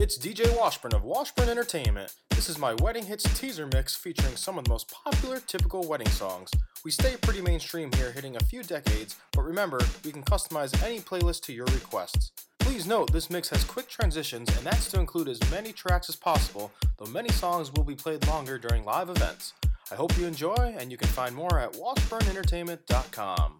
It's DJ Washburn of Washburn Entertainment. This is my Wedding Hits teaser mix featuring some of the most popular typical wedding songs. We stay pretty mainstream here, hitting a few decades, but remember, we can customize any playlist to your requests. Please note this mix has quick transitions, and that's to include as many tracks as possible, though many songs will be played longer during live events. I hope you enjoy, and you can find more at washburnentertainment.com.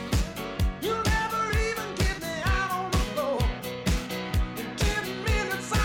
Minutes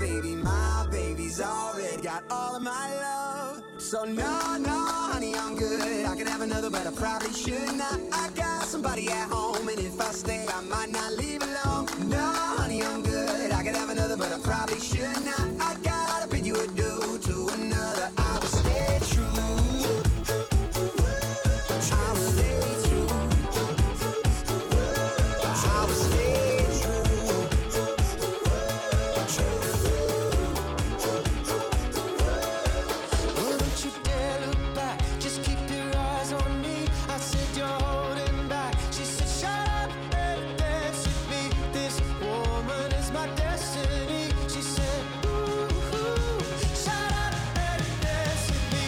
my baby's already got all of my love. So no, no, honey, I'm good. I could have another, but I probably should not. I got somebody at home, and if I stay, I might not leave alone. No, honey, I'm good. I could have another, but I probably should not. I gotta bid you adieu to another. I will stay true. I will stay true. I will stay true. Oh, don't you dare look back. Just keep your eyes on me. I said you're holding back. She said shut up and dance with me. This woman is my destiny. She said ooh, ooh, shut up and dance with me.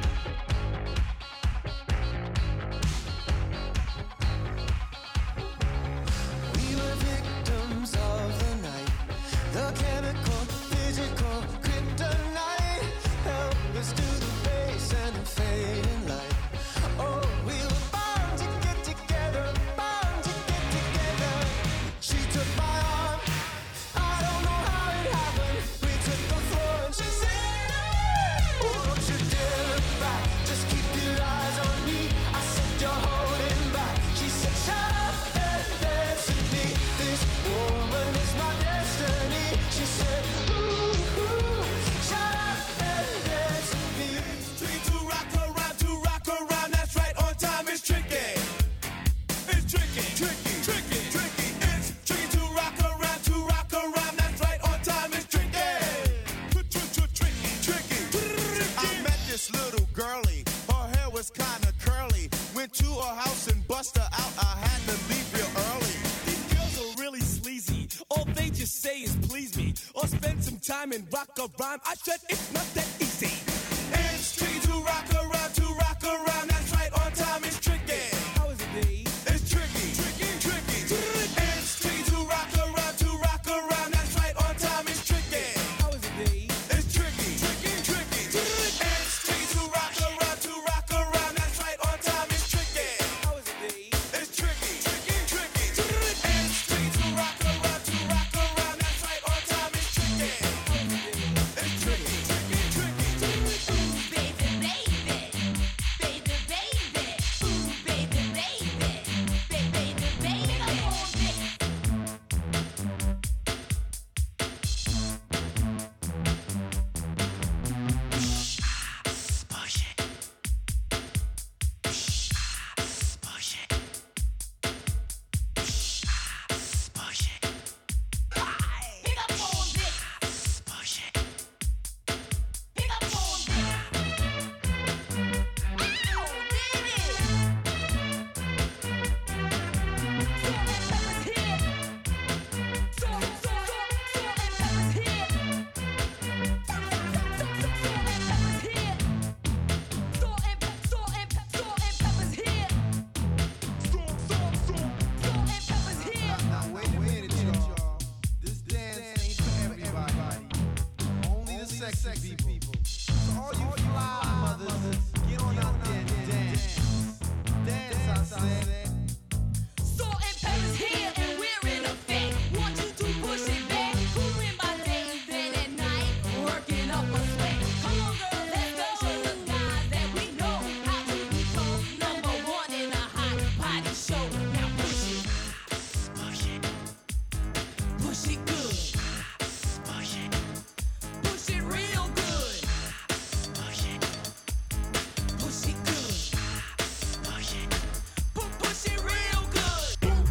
We were victims of the night. The chemical, physical, kryptonite. Help us to the base and the fading light. Oh, we were bound to get together, bound to get together. She took my arm. I don't know how it happened. We took the floor and she said, oh, don't you dare look back. Just keep your eyes on me. I said you're holding back. She said shut up and dance with me. This woman is my destiny. She said ooh, ooh, shut up and dance with me. Tricky to rock around, that's right, on time is tricky. It's tricky, tricky, tricky, tricky. It's tricky to rock around, that's right, on time is tricky. Tricky, tricky. I met this little girlie, her hair was kinda curly. Went to her house and bust her out, I had to leave real early. These girls are really sleazy, all they just say is please me, or spend some time and rock a rhyme. I said it's not that easy. It's tricky to rock around, that's right, on time is tricky. How is it, B? It's tricky, tricky, tricky. It's tricky to rock around, that's right, on time is tricky. How is it, B? It's tricky, tricky, tricky. It's tricky to rock around, that's right, on time is tricky. How is it, B? It's tricky, tricky, tricky. It's tricky to rock around, that's right, on time is tricky. How is it, B? It's tricky, tricky, tricky. Ooh, baby, baby, baby, baby. Ooh, baby, baby, baby, baby. Come on, baby. Pick up on this. Pick up on this. Ow, baby. Salt and pepper's here. Salt and pepper's here. Salt and pepper's here. Now wait a minute, y'all. This dance ain't for everybody. Only the sexy people. So all you fly mothers, get on out there and dance. Dance, I said. Salt and pepper's here and we're in effect. Want you to push it back. Who in my day been at night working up a sweat? Come on, girl, let's go show the guys that we know how to become number one in a hot party show. Now push it good, push it real good, push it good, push it real good.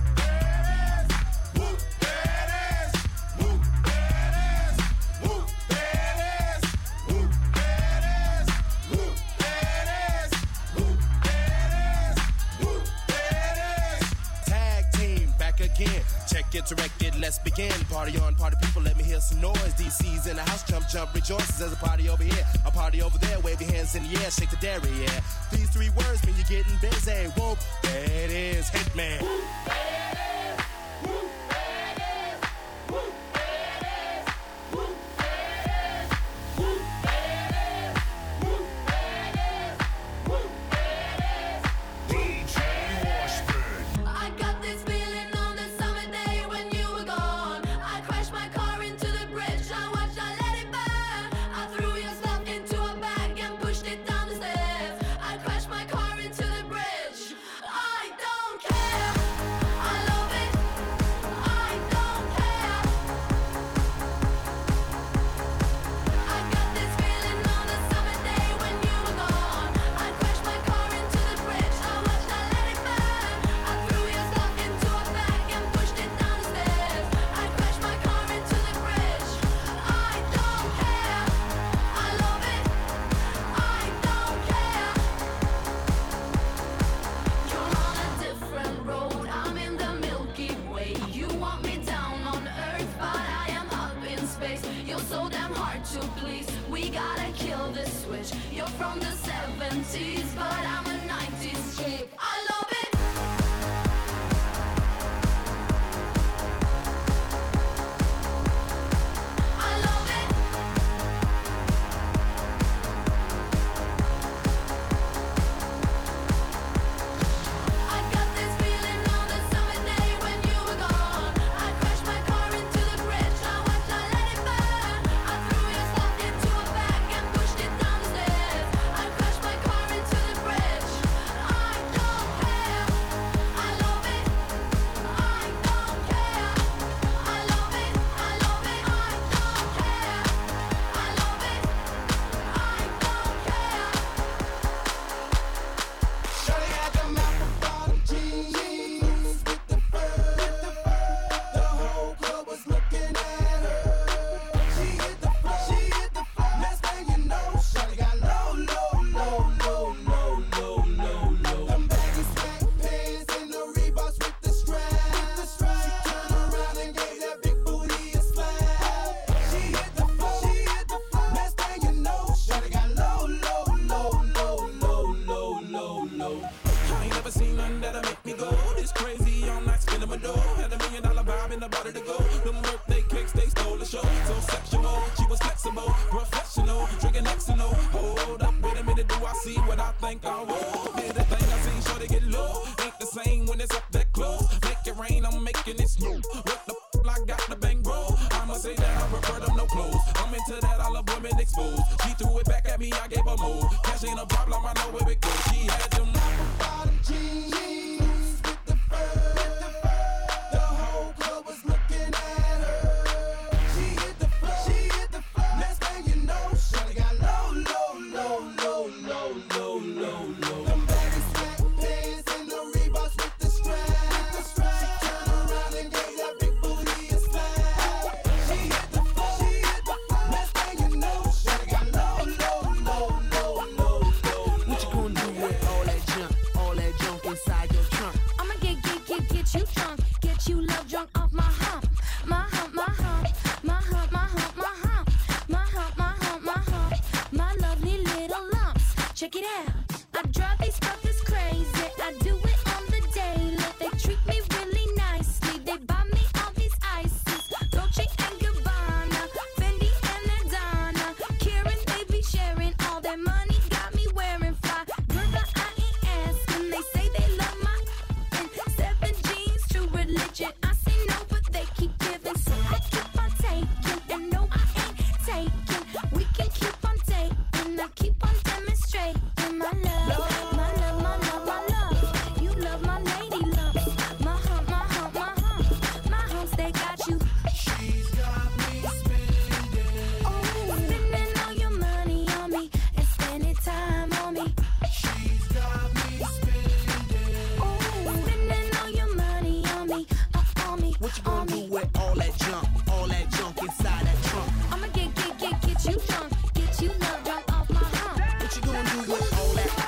Whoop that ass, whoop that ass, whoop that ass, whoop that ass, whoop that ass, whoop that ass, whoop that ass. Tag team back again. Check it, direct it, let's begin. Party on, party people, let me hear some noise. DC's in the house, jump, rejoices. There's a party over here, a party over there. Wave your hands in the air, shake the dairy, yeah. These three words mean you're getting busy. Whoop, that is Hitman. I got this feeling on the summer day when you were gone. I crashed my car into the bridge. I watched our so damn hard to please. We gotta kill this switch. You're from the 70s, but I'm a 90s chick. I love it. I love it. I got this feeling on the summer day when you were gone. I crashed my car into the bridge. I watched, I let it burn. I threw your stuff into a bag and pushed it down the stairs. I crashed my car into the bridge. I don't care. I love it. I don't care. I love it. I love it. I don't care. I love it. I don't care. Shorty had them apple bottom jeans with the fur. The whole club was looking at her. She hit the floor. Next thing you know, shorty got low. Them baggy sweat pants and the Reeboks with the strap. She turned around and gave that big booty a slap. She hit the floor. Next thing you know, shorty got low. I ain't never seen nothing that'll make me go this crazy. All night spinning my dough. Had $1 million vibe in the body to go. Them birthday cakes, they stole the show. So sexual, she was flexible, professional, drinking Xanol. Hold up, wait a minute, do I see what I think I will? Did the thing I seen, sure to get low. Ain't the same when it's up that close. Make it rain, I'm making it snow. What the I got the bang bro. I'ma say that I prefer them no clothes. I'm into that, I love women exposed. She threw it back at me, I gave her more. Cash ain't a problem, I know where it goes. She had them Bottom jeans with the fur. The whole club was looking at her. She hit the floor. Next thing you know, shawty got low. Them baggy sweat pants and the Reeboks with the strap. She turned around and gave that big booty a slap. She hit the floor. Next thing you know, shawty got low. What you gonna do with all that junk inside your trunk? I'ma get you drunk, get you love drunk off my hump, my hump, my hump, my hump, my hump, my hump, my hump, my hump, my hump, my lovely little lumps. Check it out. I drive these fuckers crazy. I do it on the daily. They treat me really nicely. They buy me all these ices, Dolce and Gabbana, Fendi and Adana, Karen, baby sharing all their money. Got me wearing fly. Girl, I ain't asking. They say they love my 7 jeans, true religion. I say no, but they keep giving, so I keep on taking. And no, I ain't taking. We can keep on dating. I keep on demonstrating my love, my love, my love, my love. You love my lady lumps, my hump, my hump, my hump, my humps. They got you. She's got me spending. Oh, spending all your money on me and spending time on me. She's got me spending. Oh, spending all your money on me, on me, What you on gonna me. do with all that junk inside that trunk? I'ma get you drunk, get you love drunk off my hump. What you gonna do with all that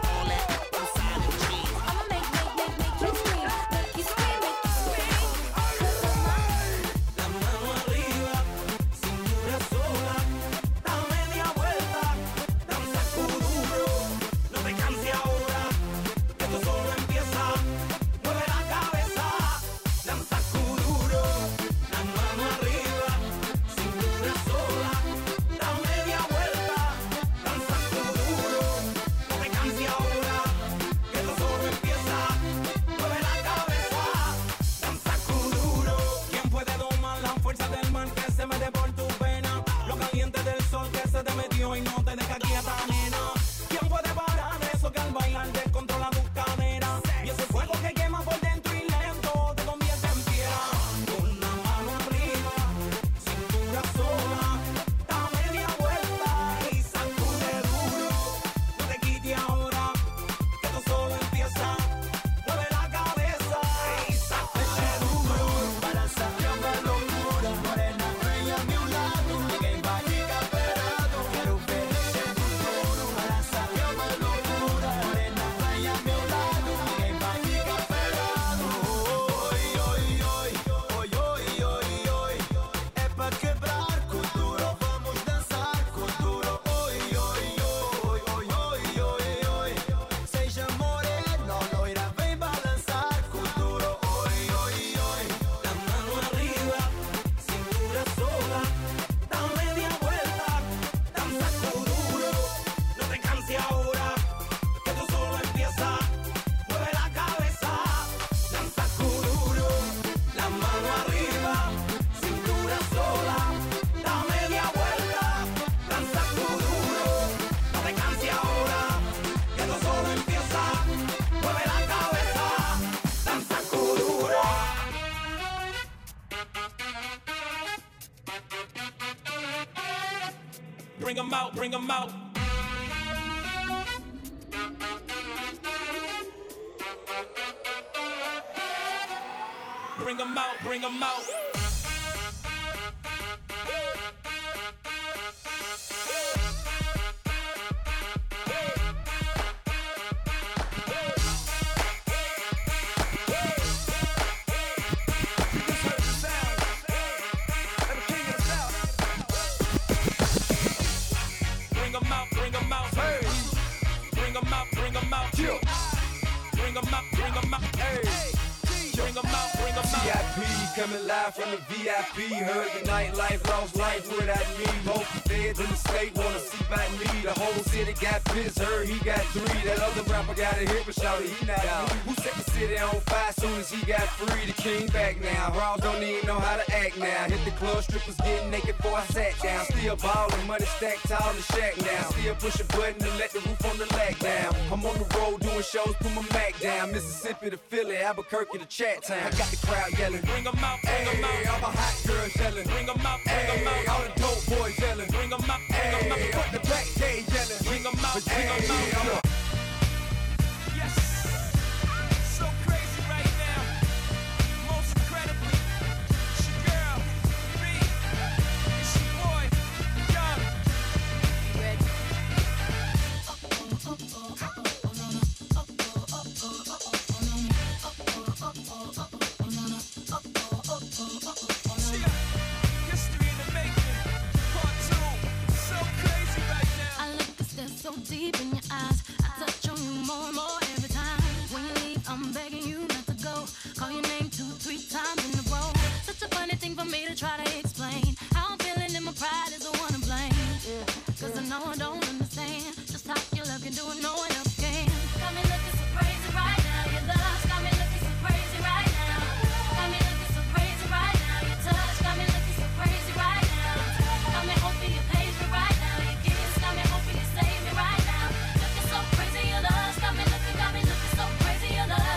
inside that jeans? I'ma make you scream, make you scream, make you scream. 'Cause of my La mano arriba, cintura sola, da media vuelta, da un saco duro, no te canses ahora, que esto solo empieza, mueve la cabeza, da un saco duro, la mano arriba, cintura sola, da media vuelta, da un saco duro, no te canses ahora, que esto solo empieza, mueve la cabeza, da un saco duro. ¿Quién puede domar la fuerza del mar que se mete por tu vena? Lo caliente del sol que se te metió y no te deja quieta, nena. ¿Quién puede parar eso que al bailar descontrola tus caderas? Y ese fuego que quema por dentro y lento te convierte en piedra. Con la mano arriba, cintura sola, da media vuelta y sacude duro. No te quites ahora, que esto solo empieza. Mueve la cabeza y sacude duro. Para salir una locura, morena, bella a mi lado. Ninguém vai ficar parado. Quero ver bring 'em out, bring 'em out. Bring 'em out, bring 'em out. Bring 'em out, bring 'em out. Hey. Bring 'em out, bring 'em out. Yeah. Bring 'em out, bring 'em out. Hey. Bring 'em out, bring 'em out. VIP coming live from the VIP. Heard the nightlife, lost life without me. Most feds in the state wanna see by me. The whole city got pissed, heard he got 3. That other rapper got a hit, but shouted he not out. Who set the city on fire soon as he got free? The king back now. Raw don't even know how to act now. Hit the club, strippers getting naked before I sat down. Still ballin', money stacked tall in the shack now. Still push a button to let the roof on the lag down. I'm on the road doing shows, put my Mac down. Mississippi to Philly, Albuquerque to Chat Town. I got the crowd yelling. Bring 'em out, bring 'em out. All my hot girls yelling. Bring 'em out, bring 'em out. All the dope boys yelling. Bring 'em out, bring 'em out. Put the back gate yelling. Bring 'em out, bring 'em out. Yes, so crazy right now. Most incredibly, it's your girl, B. It's your boy, Young. History in the making. Part 2. So crazy right now. I look to stare so deep in your eyes. I touch on you more and more every time. When you leave, I'm begging you not to go. Call your name 2, 3 times in a row. Such a funny thing for me to try to explain. How I'm feeling and my pride is the one to blame. Cause I know I don't understand just how your love can do it, no one else can. Got me looking so crazy right now. Your love got me looking so crazy right now. Got me looking so crazy right now. Your touch got me looking so crazy right now. Got me hoping you page me right now. Your kiss got me hoping you save me right now. Looking so crazy, your love got me looking so crazy, your love.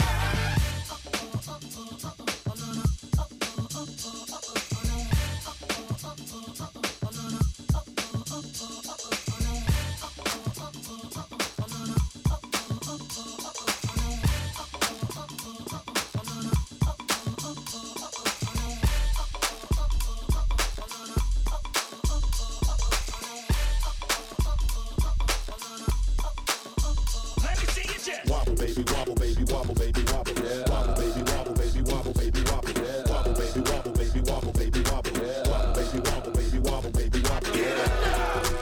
Let me see you just. Wobble baby, wobble baby, wobble baby, wobble. Wobble baby, wobble baby, wobble baby, wobble. Wobble baby, wobble baby, wobble baby, wobble. Wobble baby, wobble baby, wobble baby, wobble.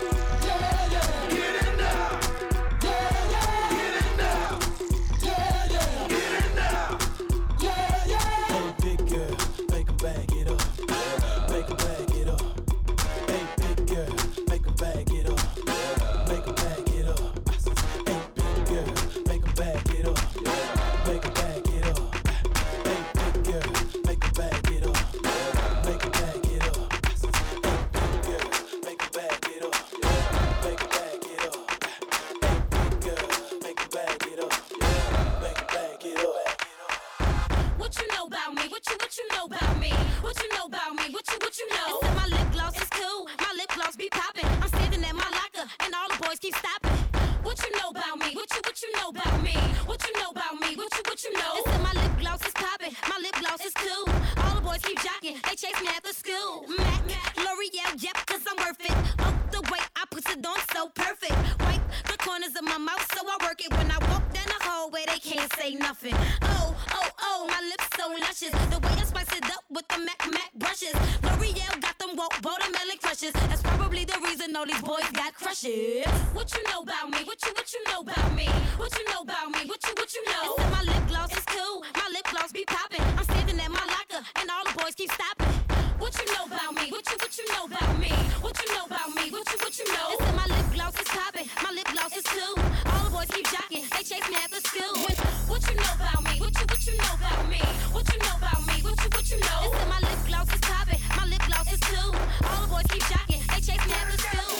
Hey, big girl, make 'em bag it up. Make 'em bag it up. Hey, big girl, make 'em bag it up. Make 'em bag it up. Hey, big girl, make 'em bag it up. Make 'em bag it up. Hey, big girl, make 'em bag it up. Make 'em bag it up. Hey, big girl, make 'em bag it up. Make 'em bag it up. Hey, big girl, make 'em bag it up. Make 'em bag it up. What you know about me? What you know about me? What you know about me? What you know? They said my lip gloss is cool. My lip gloss be popping. I'm standing at my locker and all the boys keep stopping. What you know about me? What you know about me? What you know about me? What you know? They said my lip gloss is popping. My lip gloss is cool. All the boys keep jocking. They chase me after school. Mac, L'Oreal, yep, cause I'm worth it. Oh, the way I put it on so perfect. Wipe the corners of my mouth so I work it. When I walk down the hallway, they can't say nothing. Oh, my lips so luscious. The way I spice it up with the Mac brushes. L'Oreal got them woke watermelon crushes. That's probably the reason all these boys got crushes. What you know about me? What you know about me? What you know about me? What you know? They said my lip gloss is cool. My lip gloss be popping. I'm standing at my locker and all the boys keep stopping. What you know about me? What you know about me? What you know about me? What you know? They said my lip gloss is popping. My lip gloss is cool. All the boys keep jocking. They chase me after school. What you know about me? What you know about me? What you know about me? What you know? They said my lip gloss is popping. My lip gloss is cool. All the boys keep jocking. They chase me after school.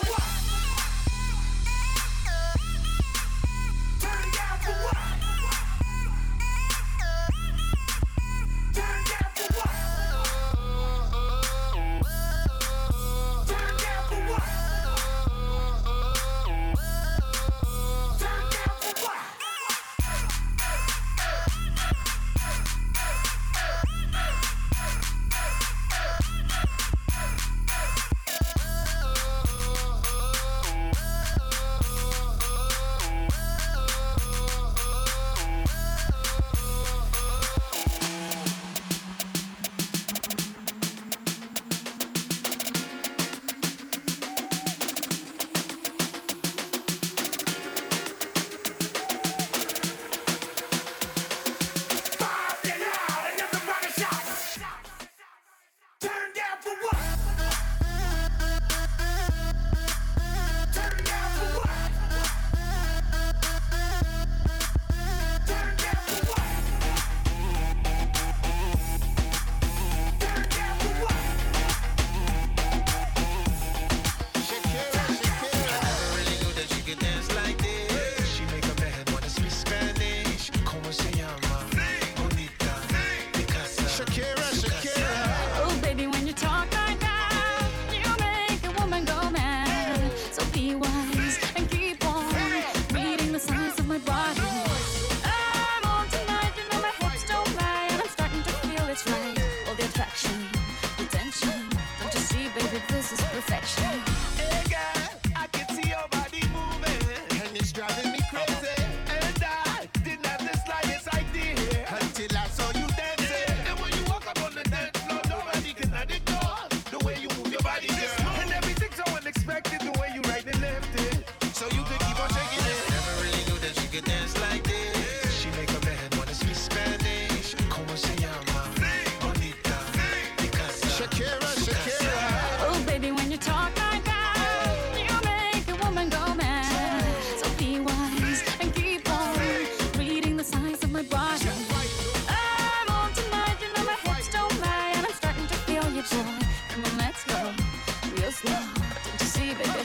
Turn it down for what? Turn it down for what? Turn it down for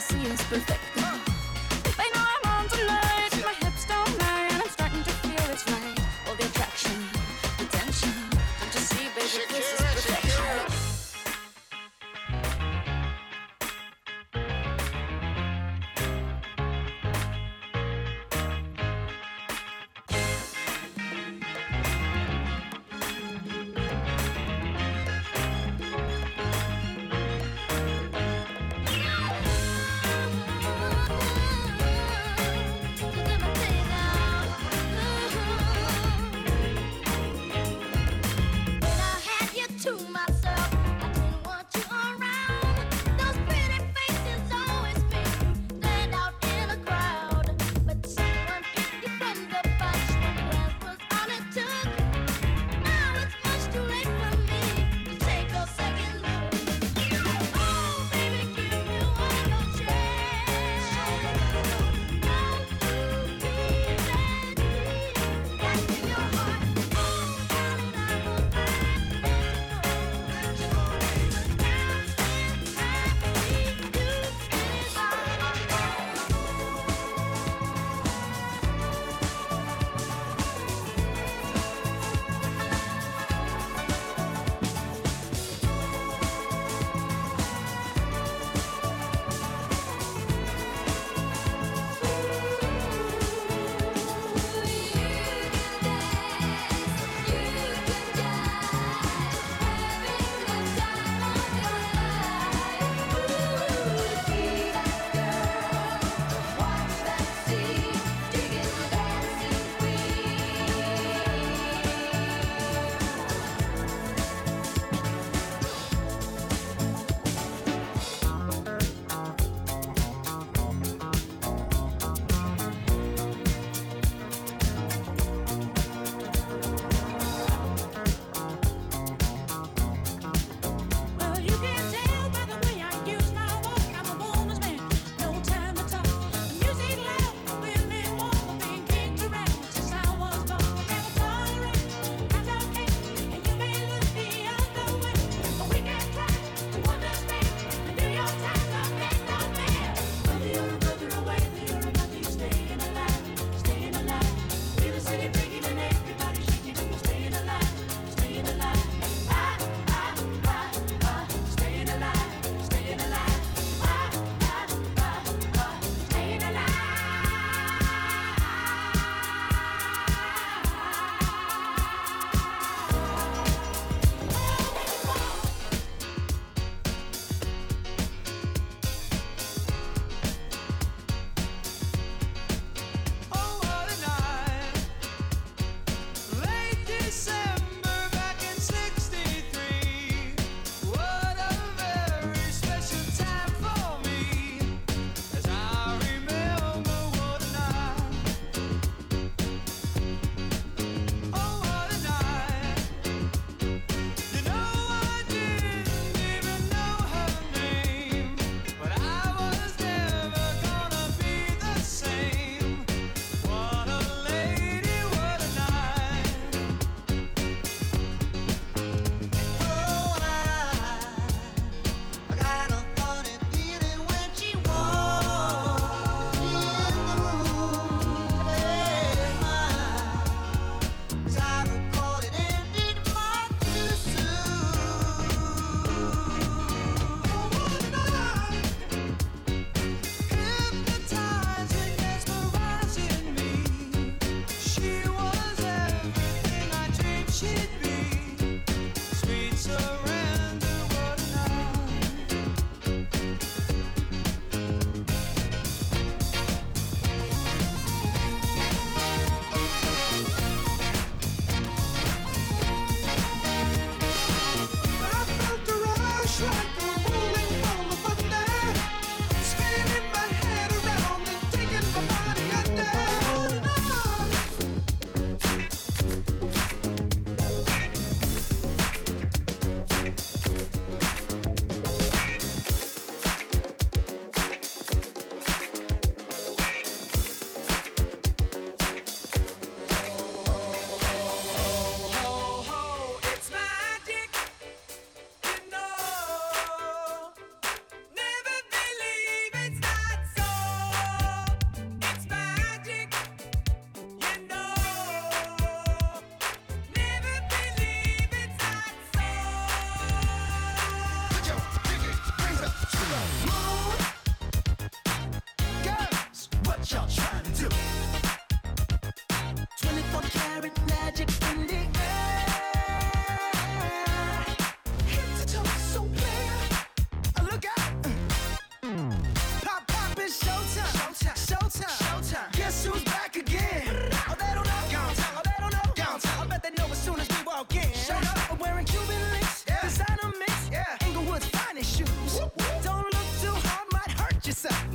see is perfect. They know I'm on tonight. My hips don't lie, and I'm starting to feel it's right. All the attraction, the tension. Don't you see, baby, this is perfection.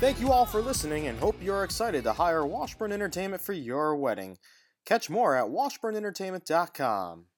Thank you all for listening and hope you're excited to hire Washburn Entertainment for your wedding. Catch more at washburnentertainment.com.